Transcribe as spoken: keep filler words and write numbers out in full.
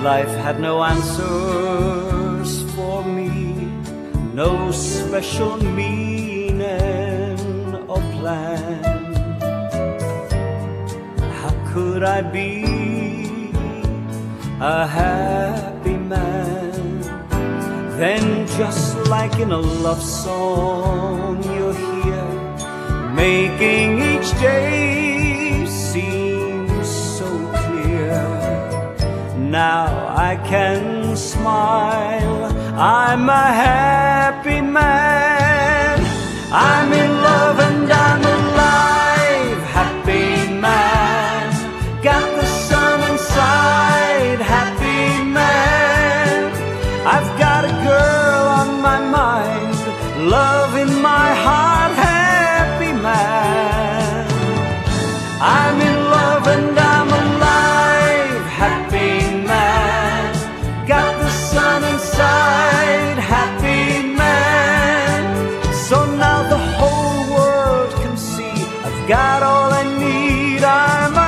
life had no answers for me, no special meaning or plan. How could I be a happy man? Then just like in a love song, you're here, making each day seem so clear. Now I can smile, I'm a happy man. I'm in love and I'm alive, happy man. Got the sun inside, happy man. I've got a girl on my mind, love in my heart, happy man. I'm in love and I'm alive, happy man. Got the sun inside, happy man. So now the whole world can see I've got all I need, I'm a